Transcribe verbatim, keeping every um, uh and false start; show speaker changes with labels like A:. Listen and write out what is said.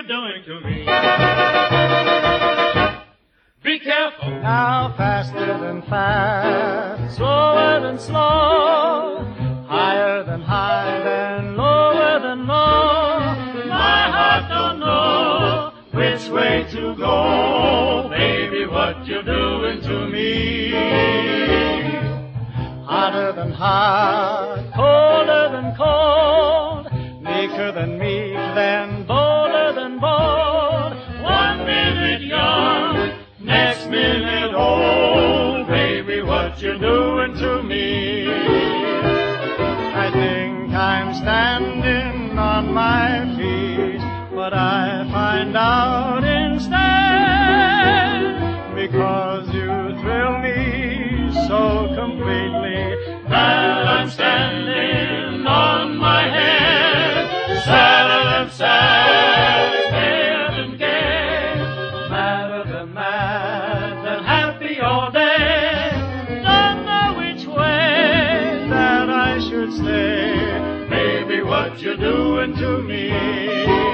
A: you're doing to me. Be careful.
B: Now faster than fast, slower than slow, higher than high, then lower than low.
A: My heart don't know which way to go. Baby, what you're doing to me.
B: Hotter than hot, colder than cold, meeker than meek, then bolder than bold.
A: One minute young, next minute old. Baby, what you're doing to me.
B: I think I'm standing on my feet, but I find out instead, because you thrill me so completely,
A: that I'm standing on my head, sadder than sad, gayer than gay,
B: madder than mad,
A: than happy all day.
B: don't know which way that I should stay.
A: Baby, what you're doing to me.